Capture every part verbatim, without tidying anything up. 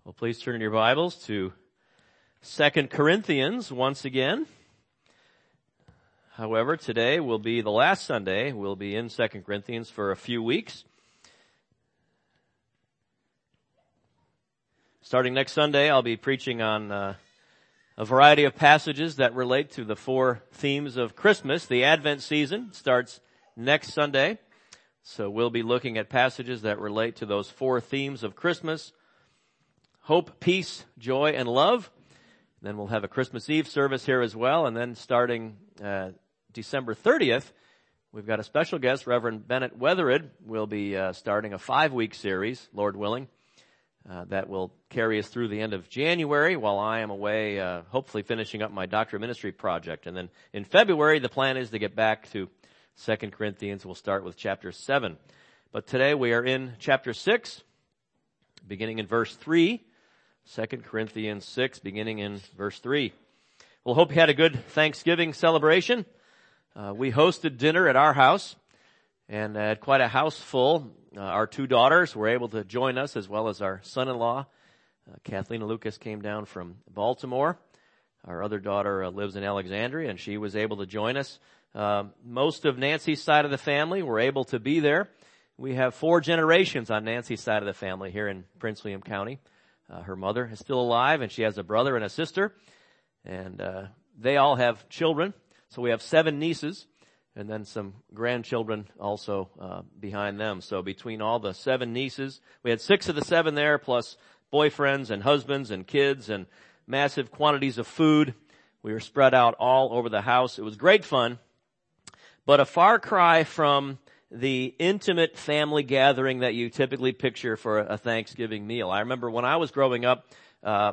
Well, please turn in your Bibles to Second Corinthians once again. However, today will be the last Sunday. We'll be in Second Corinthians for a few weeks. Starting next Sunday, I'll be preaching on uh, a variety of passages that relate to the four themes of Christmas. The Advent season starts next Sunday. So we'll be looking at passages that relate to those four themes of Christmas: hope, peace, joy, and love. Then we'll have a Christmas Eve service here as well. And then starting uh, December thirtieth, we've got a special guest, Reverend Bennett Weatherid. We'll be uh, starting a five-week series, Lord willing, uh, that will carry us through the end of January while I am away, uh, hopefully finishing up my Doctor of Ministry project. And then in February, the plan is to get back to Second Corinthians. We'll start with chapter seven. But today we are in chapter six, beginning in verse three. Second Corinthians six, beginning in verse three. Well, hope you had a good Thanksgiving celebration. Uh, we hosted dinner at our house and had quite a house full. Uh, our two daughters were able to join us, as well as our son-in-law. Uh, Kathleen and Lucas came down from Baltimore. Our other daughter uh, lives in Alexandria, and she was able to join us. Uh, most of Nancy's side of the family were able to be there. We have four generations on Nancy's side of the family here in Prince William County. Uh, her mother is still alive, and she has a brother and a sister, and uh, they all have children. So we have seven nieces, and then some grandchildren also uh, behind them. So between all the seven nieces, we had six of the seven there, plus boyfriends and husbands and kids and massive quantities of food. We were spread out all over the house. It was great fun, but a far cry from the intimate family gathering that you typically picture for a Thanksgiving meal. I remember when I was growing up, uh,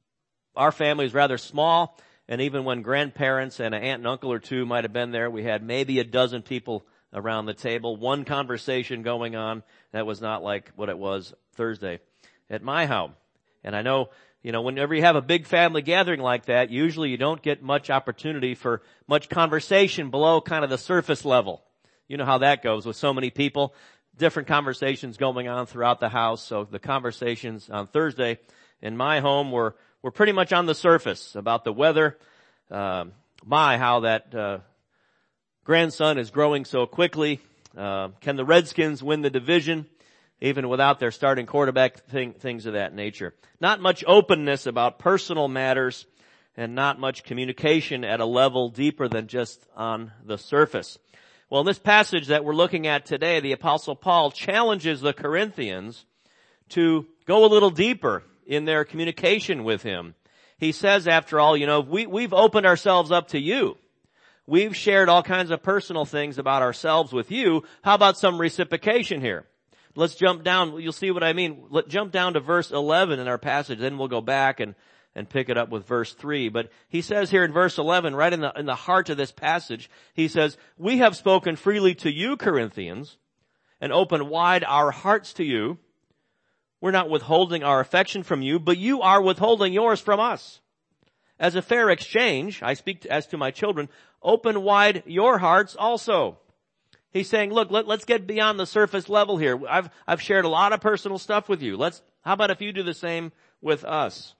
our family was rather small, and even when grandparents and an aunt and uncle or two might have been there, we had maybe a dozen people around the table, one conversation going on. That was not like what it was Thursday at my home. And I know, you know, whenever you have a big family gathering like that, usually you don't get much opportunity for much conversation below kind of the surface level. You know how that goes with so many people, different conversations going on throughout the house. So the conversations on Thursday in my home were, were pretty much on the surface about the weather. Um, my, how that, uh, grandson is growing so quickly. Uh, can the Redskins win the division even without their starting quarterback, thing, things of that nature? Not much openness about personal matters and not much communication at a level deeper than just on the surface. Well, in this passage that we're looking at today, the Apostle Paul challenges the Corinthians to go a little deeper in their communication with him. He says, after all, you know, we, we've opened ourselves up to you. We've shared all kinds of personal things about ourselves with you. How about some reciprocation here? Let's jump down. You'll see what I mean. Let's jump down to verse eleven in our passage. Then we'll go back and and pick it up with verse three. But he says here in verse eleven, right in the, in the heart of this passage, he says, we have spoken freely to you, Corinthians, and opened wide our hearts to you. We're not withholding our affection from you, but you are withholding yours from us. As a fair exchange, I speak to, as to my children, open wide your hearts also. He's saying, look, let, let's get beyond the surface level here. I've, I've shared a lot of personal stuff with you. Let's, how about if you do the same with us?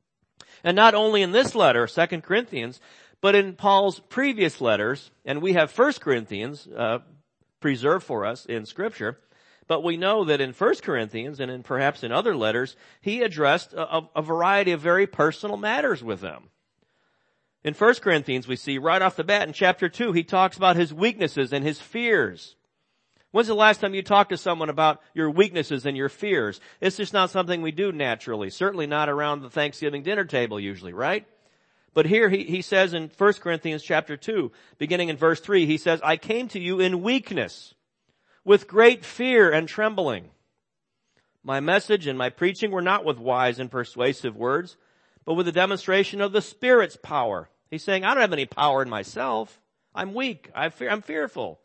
And not only in this letter, Second Corinthians, but in Paul's previous letters, and we have First Corinthians uh, preserved for us in Scripture, but we know that in First Corinthians and in perhaps in other letters, he addressed a, a variety of very personal matters with them. In First Corinthians, we see right off the bat in chapter two, he talks about his weaknesses and his fears. When's the last time you talked to someone about your weaknesses and your fears? It's just not something we do naturally. Certainly not around the Thanksgiving dinner table usually, right? But here he, he says in First Corinthians chapter two, beginning in verse three, he says, I came to you in weakness, with great fear and trembling. My message and my preaching were not with wise and persuasive words, but with a demonstration of the Spirit's power. He's saying, I don't have any power in myself. I'm weak. I fear, I'm fearful.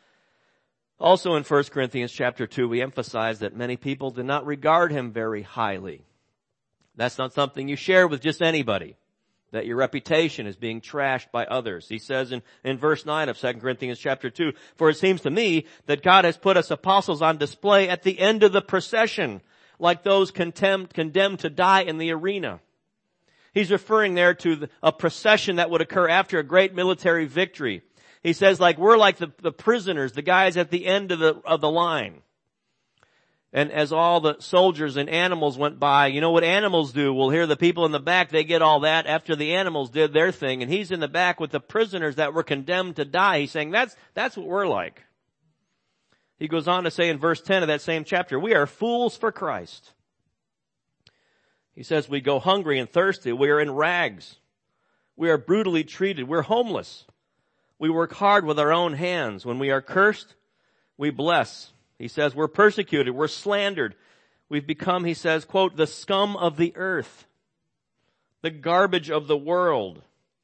Also in First Corinthians chapter two, we emphasize that many people do not regard him very highly. That's not something you share with just anybody, that your reputation is being trashed by others. He says in, in verse nine of Second Corinthians chapter two, for it seems to me that God has put us apostles on display at the end of the procession. like those condemned, condemned to die in the arena. He's referring there to the, a procession that would occur after a great military victory. He says, like, we're like the, the prisoners, the guys at the end of the, of the line. And as all the soldiers and animals went by, you know what animals do? We'll hear the people in the back, they get all that after the animals did their thing. And he's in the back with the prisoners that were condemned to die. He's saying, that's, that's what we're like. He goes on to say in verse ten of that same chapter, we are fools for Christ. He says, we go hungry and thirsty. We are in rags. We are brutally treated. We're homeless. We work hard with our own hands. When we are cursed, we bless. He says, we're persecuted. We're slandered. We've become, he says, quote, the scum of the earth, the garbage of the world.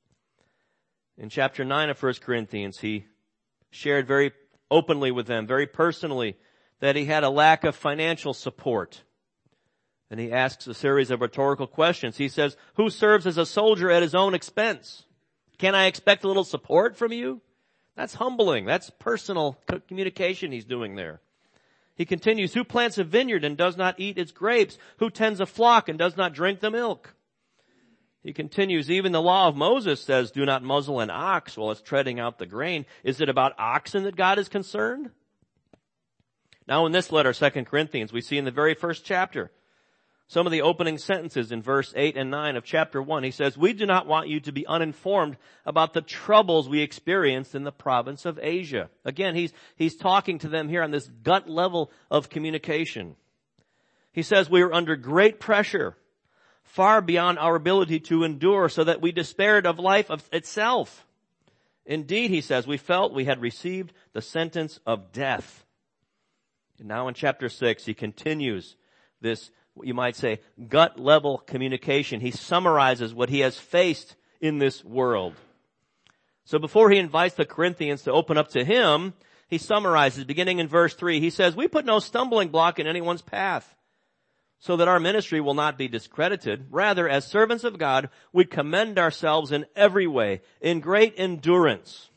In chapter nine of First Corinthians, he shared very openly with them, very personally, that he had a lack of financial support. And he asks a series of rhetorical questions. He says, who serves as a soldier at his own expense? Can I expect a little support from you? That's humbling. That's personal communication he's doing there. He continues, who plants a vineyard and does not eat its grapes? Who tends a flock and does not drink the milk? He continues, even the law of Moses says, do not muzzle an ox while it's treading out the grain. Is it about oxen that God is concerned? Now in this letter, Second Corinthians, we see in the very first chapter, some of the opening sentences in verse eight and nine of chapter one. He says, we do not want you to be uninformed about the troubles we experienced in the province of Asia. Again, he's, he's talking to them here on this gut level of communication. He says, we were under great pressure, far beyond our ability to endure, so that we despaired of life of itself. Indeed, he says, we felt we had received the sentence of death. And now in chapter six, he continues this, you might say, gut level communication. He summarizes what he has faced in this world. So before he invites the Corinthians to open up to him, he summarizes, beginning in verse three. He says, we put no stumbling block in anyone's path, so that our ministry will not be discredited. Rather, as servants of God, we commend ourselves in every way, in great endurance,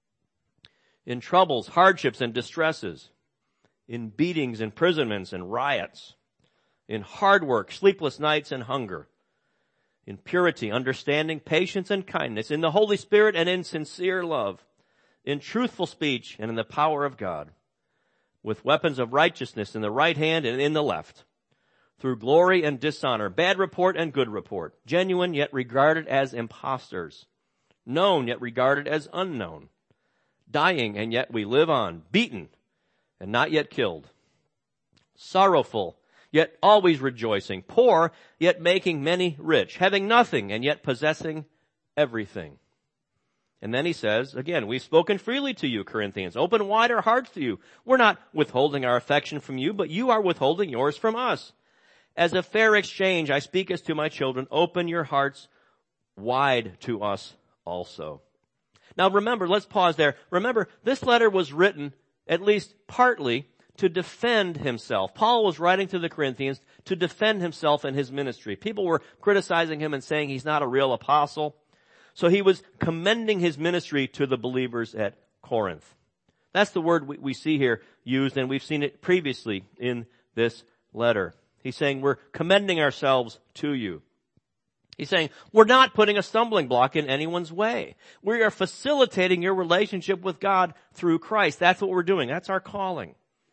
in troubles, hardships, and distresses, in beatings, imprisonments, and riots, in hard work, sleepless nights, and hunger, in purity, understanding, patience, and kindness, in the Holy Spirit, and in sincere love, in truthful speech, and in the power of God, with weapons of righteousness in the right hand and in the left, through glory and dishonor, bad report and good report, genuine yet regarded as impostors, known yet regarded as unknown, dying and yet we live on, beaten and not yet killed, sorrowful yet always rejoicing, poor yet making many rich, having nothing and yet possessing everything. And then he says, again, we've spoken freely to you, Corinthians. Open wide our hearts to you. We're not withholding our affection from you, but you are withholding yours from us. As a fair exchange, I speak as to my children, open your hearts wide to us also. Now remember, let's pause there. Remember, this letter was written, at least partly, to defend himself. Paul was writing to the Corinthians to defend himself in his ministry. People were criticizing him and saying he's not a real apostle. So he was commending his ministry to the believers at Corinth. That's the word we, we see here used, and we've seen it previously in this letter. He's saying we're commending ourselves to you. He's saying we're not putting a stumbling block in anyone's way. We are facilitating your relationship with God through Christ. That's what we're doing. That's our calling.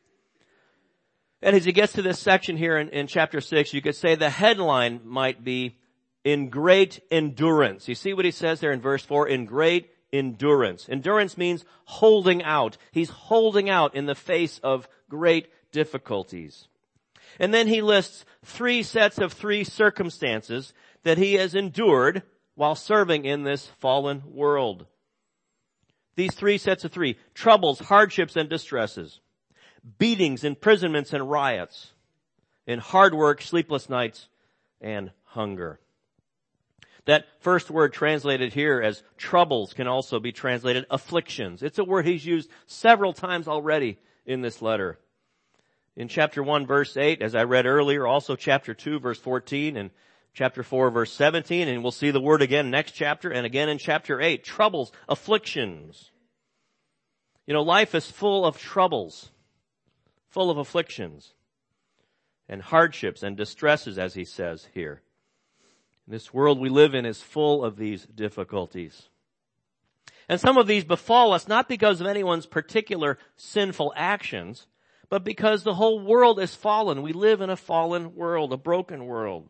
And as he gets to this section here in, in chapter six, you could say the headline might be, in great endurance. You see what he says there in verse four? In great endurance. Endurance means holding out. He's holding out in the face of great difficulties. And then he lists three sets of three circumstances that he has endured while serving in this fallen world. These three sets of three: troubles, hardships, and distresses, beatings, imprisonments, and riots, in hard work, sleepless nights, and hunger. That first word translated here as troubles can also be translated afflictions. It's a word he's used several times already in this letter. In chapter one, verse eight, as I read earlier, also chapter two, verse fourteen, and chapter four, verse seventeen, and we'll see the word again next chapter, and again in chapter eight, troubles, afflictions. You know, life is full of troubles, full of afflictions. and hardships and distresses, as he says here. This world we live in is full of these difficulties. And some of these befall us not because of anyone's particular sinful actions, but because the whole world is fallen. We live in a fallen world, a broken world.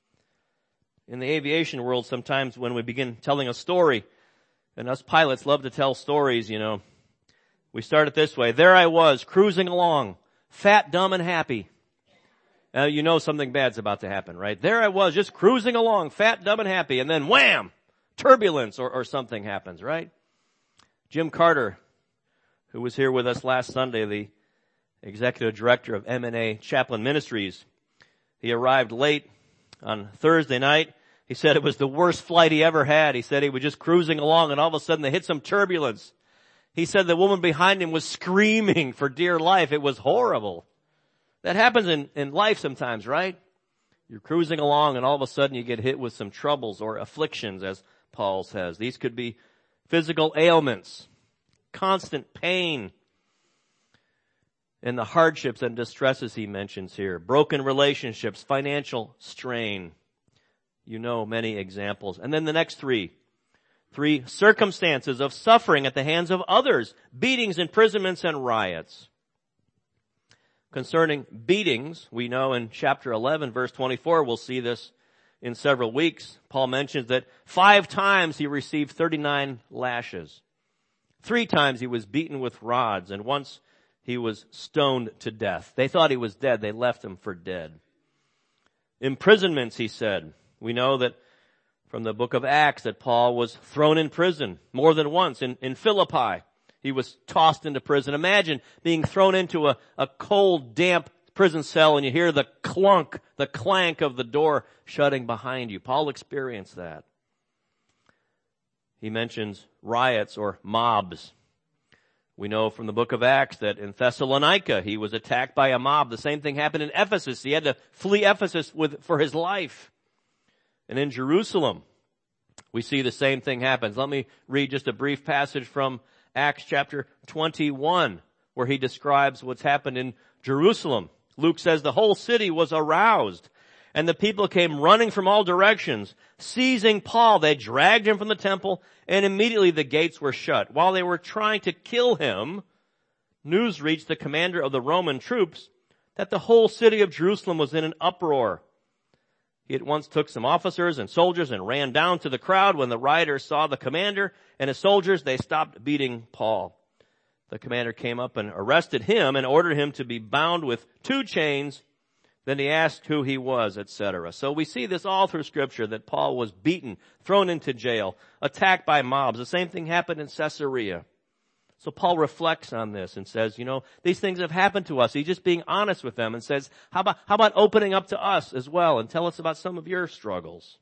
In the aviation world, sometimes when we begin telling a story, and us pilots love to tell stories, you know, we start it this way. There I was, cruising along, fat, dumb, and happy. Now, you know something bad's about to happen, right? There I was, just cruising along, fat, dumb, and happy, and then wham! Turbulence or, or something happens, right? Jim Carter, who was here with us last Sunday, the executive director of M and A Chaplain Ministries, he arrived late on Thursday night. He said it was the worst flight he ever had. He said he was just cruising along and all of a sudden they hit some turbulence. He said the woman behind him was screaming for dear life. It was horrible. That happens in, in life sometimes, right? You're cruising along and all of a sudden you get hit with some troubles or afflictions, as Paul says. These could be physical ailments, constant pain, and the hardships and distresses he mentions here. Broken relationships, financial strain. You know many examples. And then the next three. Three circumstances of suffering at the hands of others. Beatings, imprisonments, and riots. Concerning beatings, we know in chapter eleven, verse twenty-four, we'll see this in several weeks. Paul mentions that five times he received thirty-nine lashes. Three times he was beaten with rods, and once he was stoned to death. They thought he was dead. They left him for dead. Imprisonments, he said. We know that from the book of Acts that Paul was thrown in prison more than once. In, in Philippi, he was tossed into prison. Imagine being thrown into a, a cold, damp prison cell and you hear the clunk, the clank of the door shutting behind you. Paul experienced that. He mentions riots or mobs. We know from the book of Acts that in Thessalonica he was attacked by a mob. The same thing happened in Ephesus. He had to flee Ephesus with, for his life. And in Jerusalem, we see the same thing happens. Let me read just a brief passage from Acts chapter twenty-one, where he describes what's happened in Jerusalem. Luke says the whole city was aroused, and the people came running from all directions. Seizing Paul, they dragged him from the temple, and immediately the gates were shut. While they were trying to kill him, news reached the commander of the Roman troops that the whole city of Jerusalem was in an uproar. He at once took some officers and soldiers and ran down to the crowd. When the rioters saw the commander and his soldiers, they stopped beating Paul. The commander came up and arrested him and ordered him to be bound with two chains. Then he asked who he was, et cetera. So we see this all through Scripture, that Paul was beaten, thrown into jail, attacked by mobs. The same thing happened in Caesarea. So Paul reflects on this and says, you know, these things have happened to us. He's just being honest with them and says, how about, how about opening up to us as well and tell us about some of your struggles?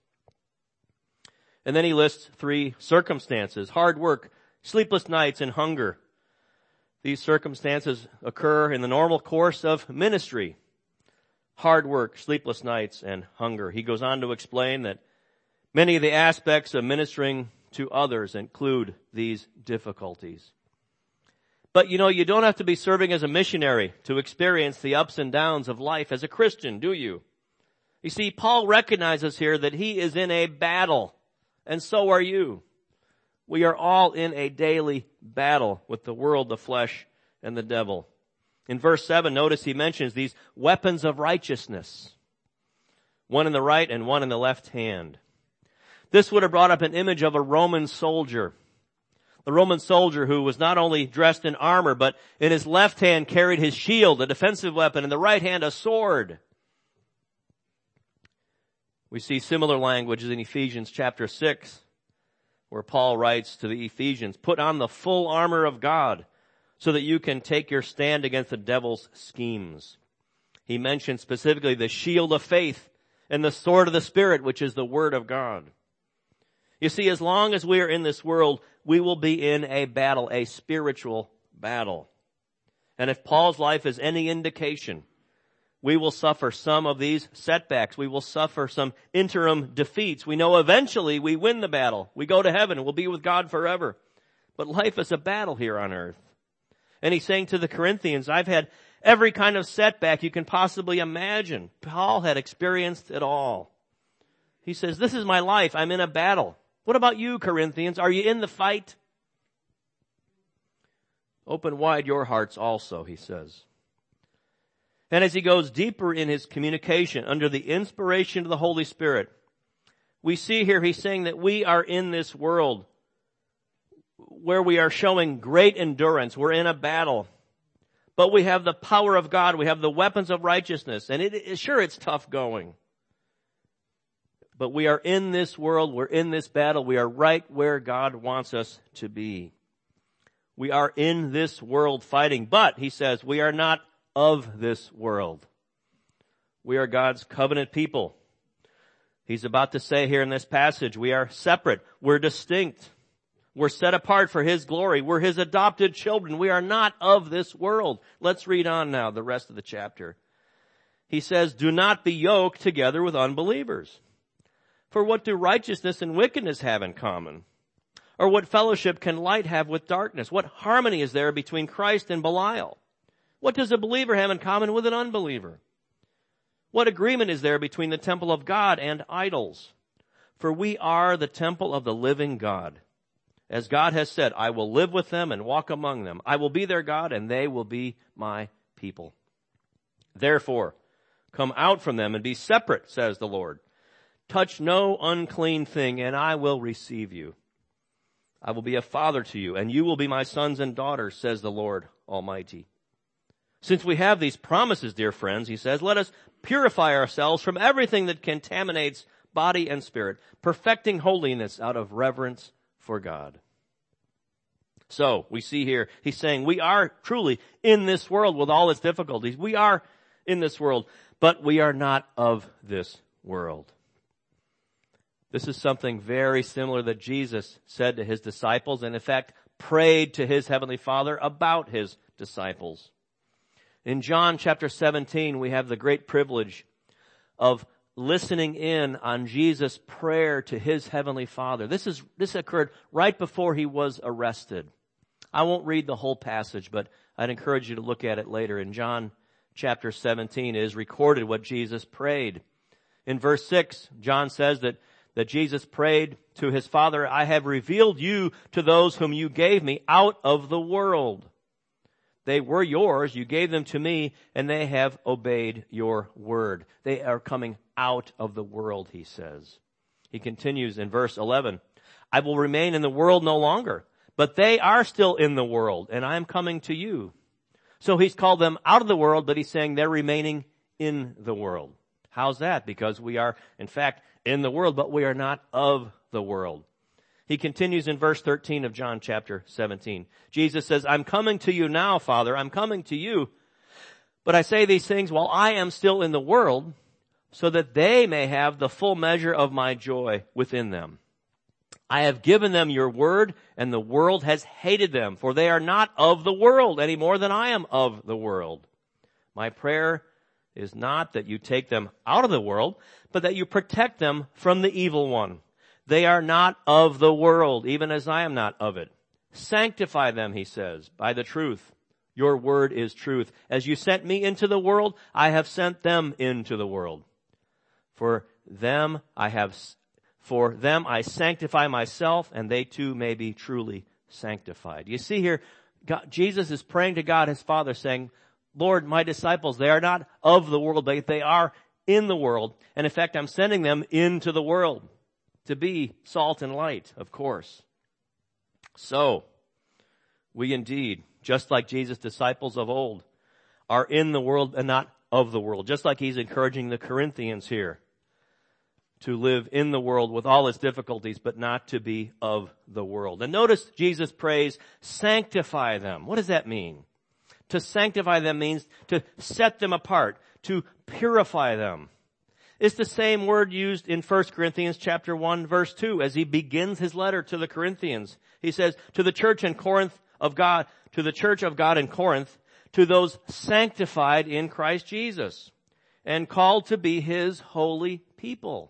And then he lists three circumstances: hard work, sleepless nights, and hunger. These circumstances occur in the normal course of ministry. Hard work, sleepless nights, and hunger. He goes on to explain that many of the aspects of ministering to others include these difficulties. But you know, you don't have to be serving as a missionary to experience the ups and downs of life as a Christian, do you? You see, Paul recognizes here that he is in a battle, and so are you. We are all in a daily battle with the world, the flesh, and the devil. In verse seven, notice he mentions these weapons of righteousness. One in the right and one in the left hand. This would have brought up an image of a Roman soldier. The Roman soldier who was not only dressed in armor, but in his left hand carried his shield, a defensive weapon, in the right hand a sword. We see similar languages in Ephesians chapter six, where Paul writes to the Ephesians, put on the full armor of God so that you can take your stand against the devil's schemes. He mentions specifically the shield of faith and the sword of the Spirit, which is the Word of God. You see, as long as we are in this world, we will be in a battle, a spiritual battle. And if Paul's life is any indication, we will suffer some of these setbacks. We will suffer some interim defeats. We know eventually we win the battle. We go to heaven and we'll be with God forever. But life is a battle here on earth. And he's saying to the Corinthians, I've had every kind of setback you can possibly imagine. Paul had experienced it all. He says, this is my life. I'm in a battle. What about you, Corinthians? Are you in the fight? Open wide your hearts also, he says. And as he goes deeper in his communication under the inspiration of the Holy Spirit, we see here he's saying that we are in this world where we are showing great endurance. We're in a battle. But we have the power of God. We have the weapons of righteousness. And it is, sure, it's tough going. But we are in this world. We're in this battle. We are right where God wants us to be. We are in this world fighting. But, he says, we are not of this world. We are God's covenant people. He's about to say here in this passage, we are separate. We're distinct. We're set apart for His glory. We're His adopted children. We are not of this world. Let's read on now, the rest of the chapter. He says, do not be yoked together with unbelievers. For what do righteousness and wickedness have in common? Or what fellowship can light have with darkness? What harmony is there between Christ and Belial? What does a believer have in common with an unbeliever? What agreement is there between the temple of God and idols? For we are the temple of the living God. As God has said, I will live with them and walk among them. I will be their God and they will be my people. Therefore, come out from them and be separate, says the Lord. Touch no unclean thing and I will receive you. I will be a father to you and you will be my sons and daughters, says the Lord Almighty. Since we have these promises, dear friends, he says, let us purify ourselves from everything that contaminates body and spirit, perfecting holiness out of reverence for God. So, we see here, he's saying we are truly in this world with all its difficulties. We are in this world, but we are not of this world. This is something very similar that Jesus said to his disciples and in fact prayed to his heavenly Father about his disciples. In John chapter seventeen, we have the great privilege of listening in on Jesus' prayer to his heavenly Father. This is, this occurred right before he was arrested. I won't read the whole passage, but I'd encourage you to look at it later. In John chapter seventeen, it is recorded what Jesus prayed. In verse six, John says that, that Jesus prayed to his Father, I have revealed you to those whom you gave me out of the world. They were yours, you gave them to me, and they have obeyed your word. They are coming out of the world, he says. He continues in verse eleven, I will remain in the world no longer, but they are still in the world, and I am coming to you. So he's called them out of the world, but he's saying they're remaining in the world. How's that? Because we are, in fact, in the world, but we are not of the world. He continues in verse thirteen of John chapter seventeen. Jesus says, I'm coming to you now, Father. I'm coming to you. But I say these things while I am still in the world, so that they may have the full measure of my joy within them. I have given them your word, and the world has hated them, for they are not of the world any more than I am of the world. My prayer is not that you take them out of the world, but that you protect them from the evil one. They are not of the world, even as I am not of it. Sanctify them, he says, by the truth. Your word is truth. As you sent me into the world, I have sent them into the world. For them I have, for them I sanctify myself, and they too may be truly sanctified. You see here, God, Jesus is praying to God, his Father, saying, Lord, my disciples, they are not of the world, but they are in the world. And in fact, I'm sending them into the world. To be salt and light, of course. So, we indeed, just like Jesus' disciples of old, are in the world and not of the world. Just like he's encouraging the Corinthians here to live in the world with all its difficulties, but not to be of the world. And notice Jesus prays, sanctify them. What does that mean? To sanctify them means to set them apart, to purify them. It's the same word used in First Corinthians chapter one, verse two, as he begins his letter to the Corinthians. He says, to the church in Corinth of God, to the church of God in Corinth, to those sanctified in Christ Jesus, and called to be his holy people.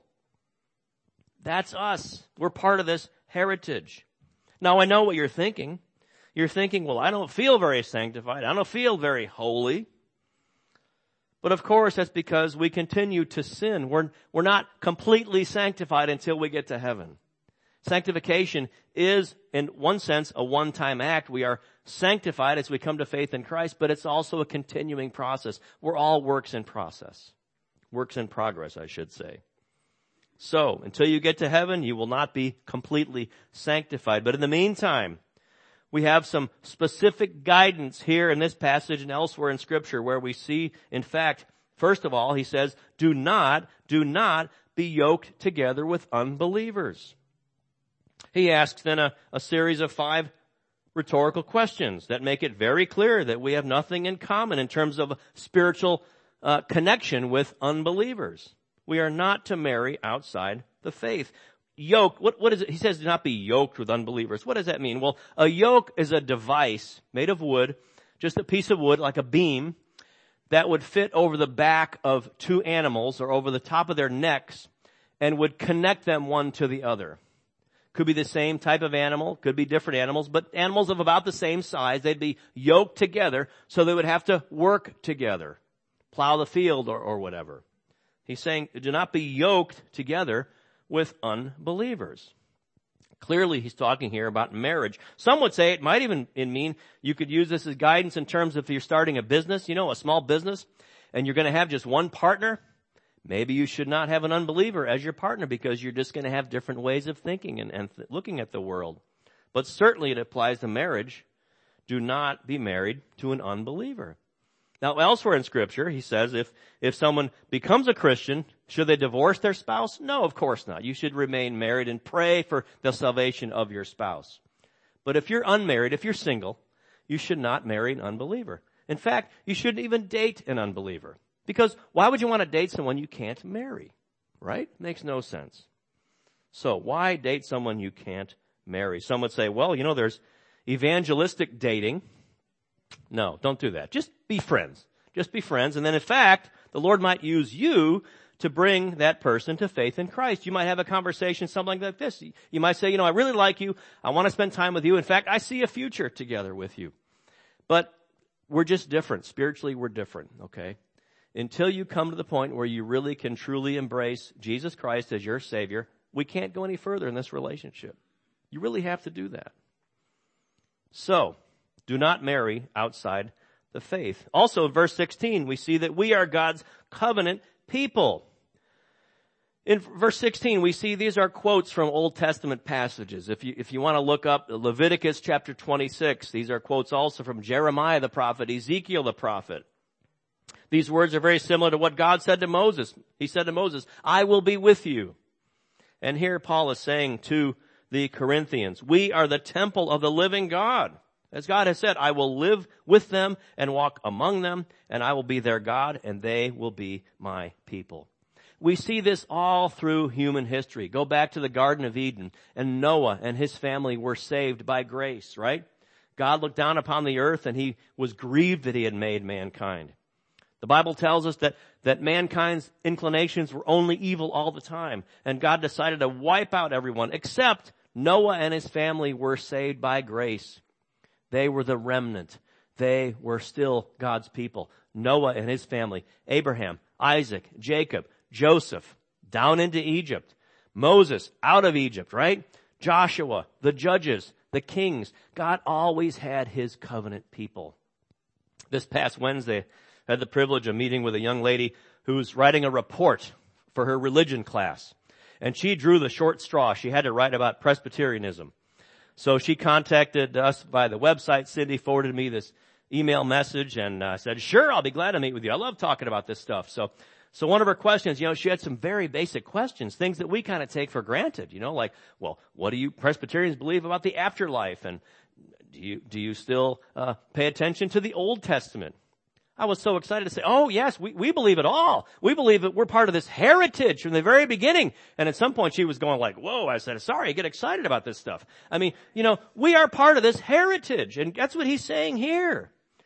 That's us. We're part of this heritage. Now, I know what you're thinking. You're thinking, well, I don't feel very sanctified. I don't feel very holy. But of course, that's because we continue to sin. We're, we're not completely sanctified until we get to heaven. Sanctification is, in one sense, a one-time act. We are sanctified as we come to faith in Christ, but it's also a continuing process. We're all works in process. Works in progress, I should say. So, until you get to heaven, you will not be completely sanctified. But in the meantime, we have some specific guidance here in this passage and elsewhere in Scripture where we see, in fact, first of all, he says, do not, do not be yoked together with unbelievers. He asks then a, a series of five rhetorical questions that make it very clear that we have nothing in common in terms of spiritual uh, connection with unbelievers. We are not to marry outside the faith. Yoke, what, what is it? He says do not be yoked with unbelievers. What does that mean? Well, a yoke is a device made of wood, just a piece of wood like a beam that would fit over the back of two animals or over the top of their necks and would connect them one to the other. Could be the same type of animal, could be different animals, but animals of about the same size. They'd be yoked together, so they would have to work together, plow the field or, or whatever. He's saying, do not be yoked together with unbelievers. Clearly, he's talking here about marriage. Some would say it might even mean you could use this as guidance in terms of if you're starting a business, you know, a small business, and you're going to have just one partner. Maybe you should not have an unbeliever as your partner because you're just going to have different ways of thinking and, and th- looking at the world. But certainly it applies to marriage. Do not be married to an unbeliever. Now, elsewhere in Scripture, he says if, if someone becomes a Christian, should they divorce their spouse? No, of course not. You should remain married and pray for the salvation of your spouse. But if you're unmarried, if you're single, you should not marry an unbeliever. In fact, you shouldn't even date an unbeliever. Because why would you want to date someone you can't marry? Right? Makes no sense. So why date someone you can't marry? Some would say, well, you know, there's evangelistic dating. No, don't do that. Just be friends. Just be friends. And then in fact, the Lord might use you to bring that person to faith in Christ. You might have a conversation, something like this. You might say, you know, I really like you. I want to spend time with you. In fact, I see a future together with you. But we're just different. Spiritually, we're different, okay? Until you come to the point where you really can truly embrace Jesus Christ as your Savior, we can't go any further in this relationship. You really have to do that. So, do not marry outside the faith. Also, in verse sixteen, we see that we are God's covenant people. In verse sixteen, we see these are quotes from Old Testament passages. If you, if you want to look up Leviticus chapter twenty-six, these are quotes also from Jeremiah the prophet, Ezekiel the prophet. These words are very similar to what God said to Moses. He said to Moses, I will be with you. And here Paul is saying to the Corinthians, we are the temple of the living God. As God has said, I will live with them and walk among them, and I will be their God, and they will be my people. We see this all through human history. Go back to the Garden of Eden, and Noah and his family were saved by grace, right? God looked down upon the earth, and he was grieved that he had made mankind. The Bible tells us that, that mankind's inclinations were only evil all the time. And God decided to wipe out everyone except Noah and his family were saved by grace. They were the remnant. They were still God's people. Noah and his family, Abraham, Isaac, Jacob, Joseph, down into Egypt. Moses, out of Egypt, right? Joshua, the judges, the kings. God always had his covenant people. This past Wednesday, I had the privilege of meeting with a young lady who's writing a report for her religion class. And she drew the short straw. She had to write about Presbyterianism. So she contacted us by the website. Cindy forwarded me this email message and uh, said, sure, I'll be glad to meet with you. I love talking about this stuff. So, so one of her questions, you know, she had some very basic questions, things that we kind of take for granted, you know, like, well, what do you Presbyterians believe about the afterlife? And do you, do you still uh, pay attention to the Old Testament? I was so excited to say, oh yes, we, we believe it all. We believe that we're part of this heritage from the very beginning. And at some point she was going like, whoa, I said, sorry, I get excited about this stuff. I mean, you know, we are part of this heritage. And that's what he's saying here.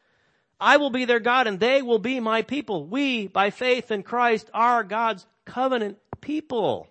I will be their God and they will be my people. We, by faith in Christ, are God's covenant people.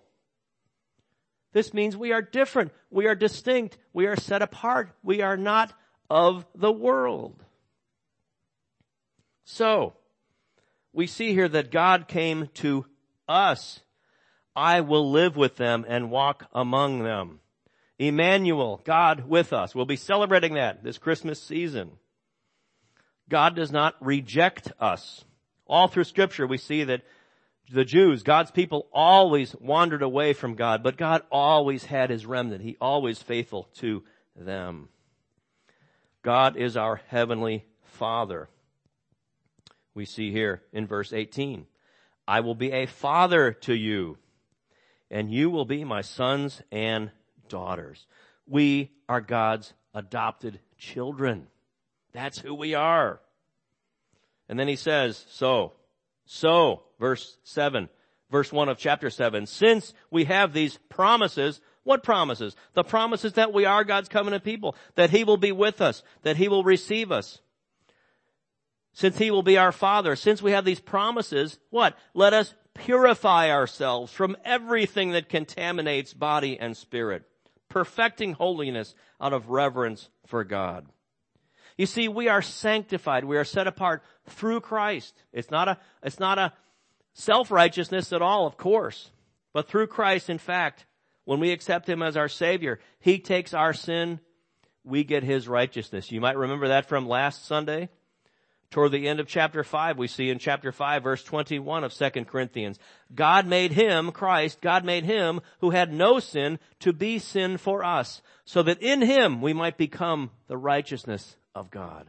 This means we are different. We are distinct. We are set apart. We are not of the world. So, we see here that God came to us. I will live with them and walk among them. Emmanuel, God with us. We'll be celebrating that this Christmas season. God does not reject us. All through Scripture we see that the Jews, God's people, always wandered away from God, but God always had His remnant. He always faithful to them. God is our heavenly Father. We see here in verse eighteen, I will be a father to you, and you will be my sons and daughters. We are God's adopted children. That's who we are. And then he says, so, so, verse seven, verse one of chapter seven, since we have these promises, what promises? The promises that we are God's covenant people, that He will be with us, that He will receive us. Since He will be our Father, since we have these promises, what? Let us purify ourselves from everything that contaminates body and spirit, perfecting holiness out of reverence for God. You see, we are sanctified. We are set apart through Christ. It's not a, it's not a self-righteousness at all, of course. But through Christ, in fact, when we accept Him as our Savior, He takes our sin, we get His righteousness. You might remember that from last Sunday. Toward the end of chapter five, we see in chapter five, verse twenty-one of Second Corinthians, God made Him, Christ, God made Him who had no sin to be sin for us, so that in Him we might become the righteousness of God.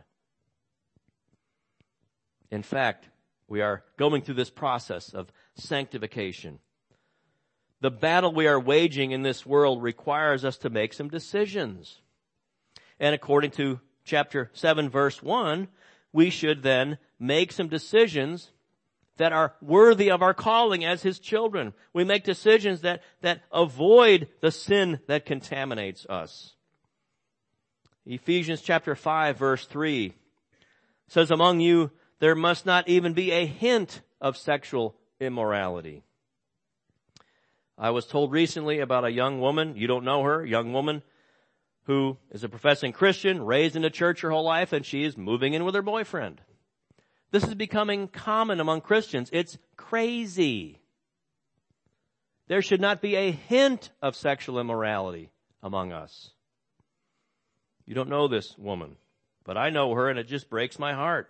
In fact, we are going through this process of sanctification. The battle we are waging in this world requires us to make some decisions. And according to chapter seven, verse one, we should then make some decisions that are worthy of our calling as His children. We make decisions that, that avoid the sin that contaminates us. Ephesians chapter five, verse three says, among you there must not even be a hint of sexual immorality. I was told recently about a young woman, you don't know her, young woman who is a professing Christian, raised in a church her whole life, and she is moving in with her boyfriend. This is becoming common among Christians. It's crazy. There should not be a hint of sexual immorality among us. You don't know this woman, but I know her, and it just breaks my heart.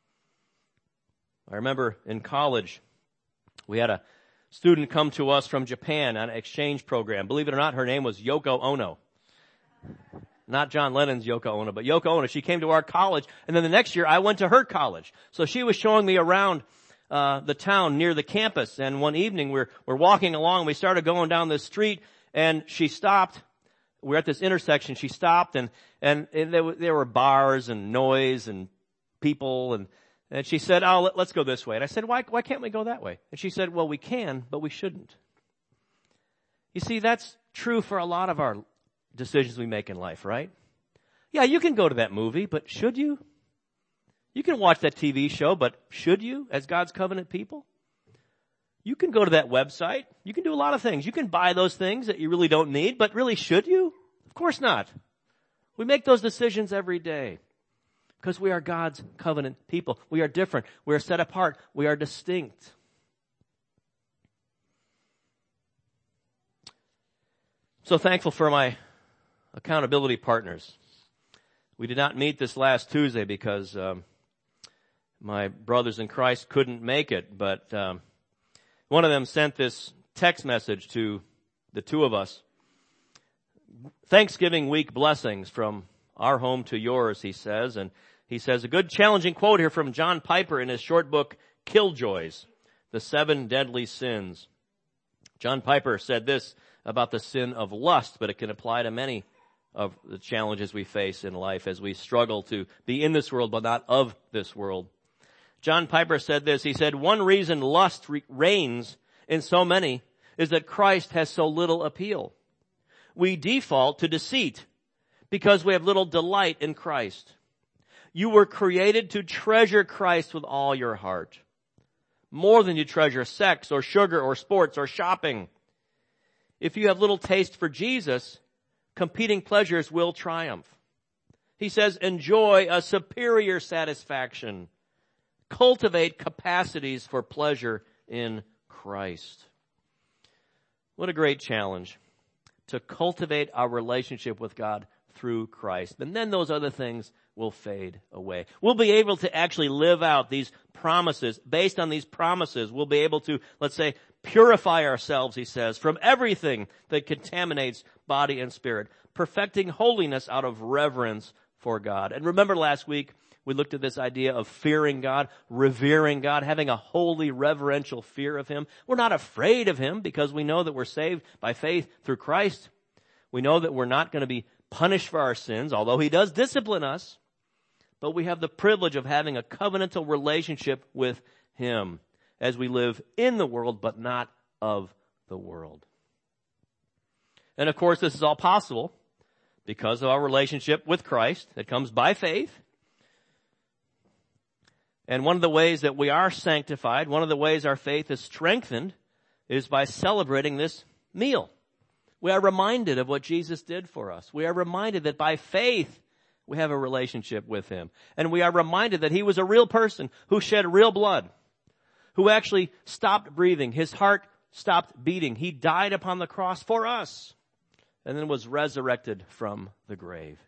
I remember in college, we had a student come to us from Japan on an exchange program. Believe it or not, her name was Yoko Ono. Not John Lennon's Yoko Ono, but Yoko Ono. She came to our college, and then the next year I went to her college. So she was showing me around uh the town near the campus, and one evening we're we're walking along, we started going down this street, and she stopped. We're at this intersection, she stopped, and and, and there, there were bars and noise and people, and and she said, oh, let, let's go this way. And I said, why why can't we go that way? And she said, well, we can, but we shouldn't. You see, that's true for a lot of our decisions we make in life, right? Yeah, you can go to that movie, but should you? You can watch that T V show, but should you, as God's covenant people? You can go to that website. You can do a lot of things. You can buy those things that you really don't need, but really should you? Of course not. We make those decisions every day because we are God's covenant people. We are different. We are set apart. We are distinct. So thankful for my accountability partners. We did not meet this last Tuesday because um, my brothers in Christ couldn't make it, but um, one of them sent this text message to the two of us. Thanksgiving week blessings from our home to yours, he says. And he says a good challenging quote here from John Piper in his short book, Killjoys, The Seven Deadly Sins. John Piper said this about the sin of lust, but it can apply to many of the challenges we face in life as we struggle to be in this world but not of this world. John Piper said this. He said, one reason lust re- reigns in so many is that Christ has so little appeal. We default to deceit because we have little delight in Christ. You were created to treasure Christ with all your heart, more than you treasure sex or sugar or sports or shopping. If you have little taste for Jesus, competing pleasures will triumph. He says, enjoy a superior satisfaction, cultivate capacities for pleasure in Christ. What a great challenge to cultivate our relationship with God through Christ. And then those other things will fade away. We'll be able to actually live out these promises. Based on these promises, we'll be able to, let's say, purify ourselves, he says, from everything that contaminates body and spirit, perfecting holiness out of reverence for God. And remember last week, we looked at this idea of fearing God, revering God, having a holy, reverential fear of him. We're not afraid of him because we know that we're saved by faith through Christ. We know that we're not going to be punished for our sins, although he does discipline us. But we have the privilege of having a covenantal relationship with him as we live in the world, but not of the world. And of course, this is all possible because of our relationship with Christ that comes by faith. And one of the ways that we are sanctified, one of the ways our faith is strengthened, is by celebrating this meal. We are reminded of what Jesus did for us. We are reminded that by faith we have a relationship with him. And we are reminded that he was a real person who shed real blood, who actually stopped breathing. His heart stopped beating. He died upon the cross for us and then was resurrected from the grave.